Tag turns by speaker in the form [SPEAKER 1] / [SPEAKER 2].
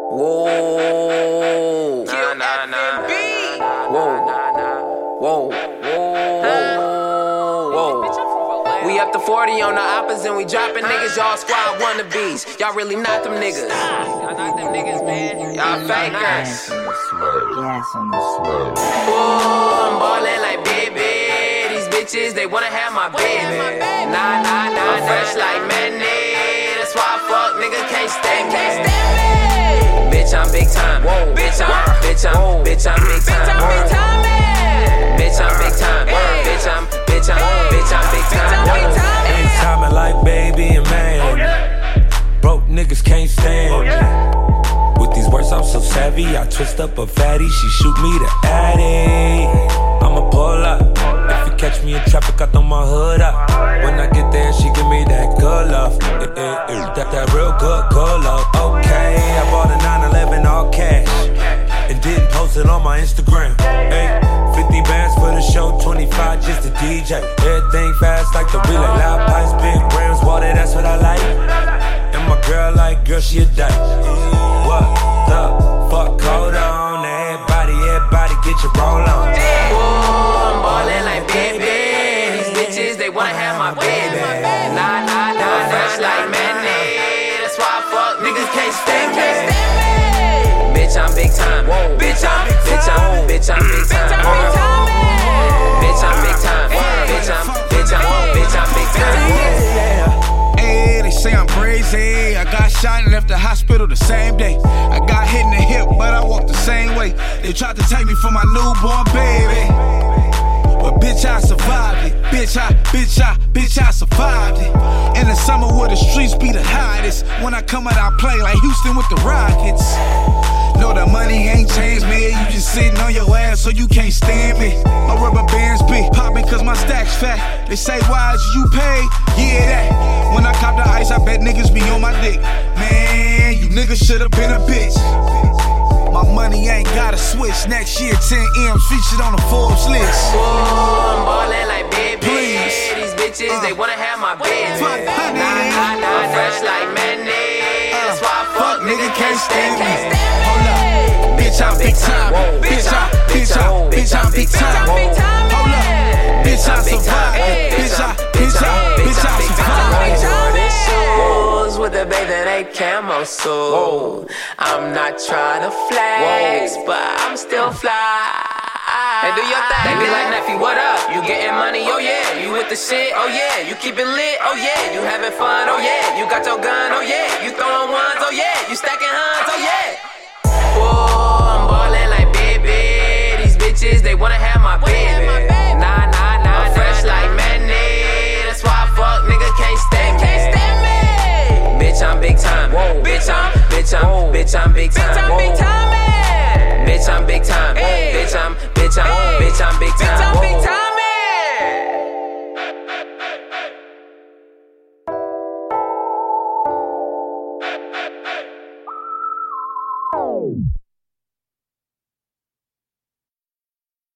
[SPEAKER 1] Whoa.
[SPEAKER 2] Nah, nah, nah.
[SPEAKER 1] Whoa. Whoa. Whoa. We up to 40 on the oppas and we dropping niggas. Y'all squad wannabes. Y'all really not them niggas.
[SPEAKER 2] Y'all not them niggas, man.
[SPEAKER 1] Y'all fakers.
[SPEAKER 3] Ooh,
[SPEAKER 1] I'm ballin' like baby. These bitches, they wanna have my baby. Nah, nah, nah. I'm fresh like mayonnaise. That's why I fuck nigga can't stand me. Bitch, I'm big time. Whoa. Bitch, I'm big time. Bitch, I'm big time. Bitch, I'm big time. Bitch, I'm big time.
[SPEAKER 4] Anytime I like baby and man. Broke niggas can't stand me. With these words I'm so savvy. I twist up a fatty, she shoot me the addy. I'ma pull up. If you catch me in traffic, I throw my hood up. When I get there, she give me that good love. That real good love. Okay, I bought a 911 all cash and didn't post it on my Instagram. Hey, 50 bands for the show, 25 just to DJ. Everything fast like the relay. Loud pipes, big rims, water, that's what I like. And my girl like, girl, she a dyke. What the fuck, hold on. Everybody get your roll on.
[SPEAKER 1] I'm ballin' like baby. These bitches, they wanna have my baby. Nah, nah, nah, fresh like mayonnaise. That's why I fuck niggas can't stand me. Bitch, I'm big time. Bitch, I'm big time. Bitch, I'm big time. Bitch, I'm big time. Bitch, I'm big time.
[SPEAKER 5] Hey, they say I'm crazy. I got shot and left the hospital the same day. I got hit in the hip, but I walked the same way. They tried to take me for my newborn baby, but bitch, I survived it. Bitch, I survived it. In the summer where the streets be the hottest. When I come out, I play like Houston with the Rockets. No, the money ain't changed, man. You just sitting on your ass, so you can't stand me. My rubber bands be popping cause my stack's fat. They say, why is you paid? Yeah, that. When I cop the ice, I bet niggas be on my dick. Man, you niggas should've been a bitch. My money ain't gotta switch. Next year, 10 M's featured on the Forbes list.
[SPEAKER 1] I'm ballin' like baby.
[SPEAKER 5] Please.
[SPEAKER 1] These bitches, they wanna have my baby. Nah, fresh like mayonnaise. That's why I fuck nigga can't stand me.
[SPEAKER 5] Hold up, bitch, I'm big time. Bitch, I'm big time. Hold up, bitch, I survived. Bitch, I survived.
[SPEAKER 1] Jordan shoes with a baby that ain't camo suit. I'm not trying to flex, but I'm still fly. Hey, do your thing. They be like, Neffy, what up? You getting money? Oh yeah. You with the shit? Oh yeah. You keep it lit? Oh yeah. You having fun? Oh yeah. You got your gun? Oh yeah. You throwing ones? Oh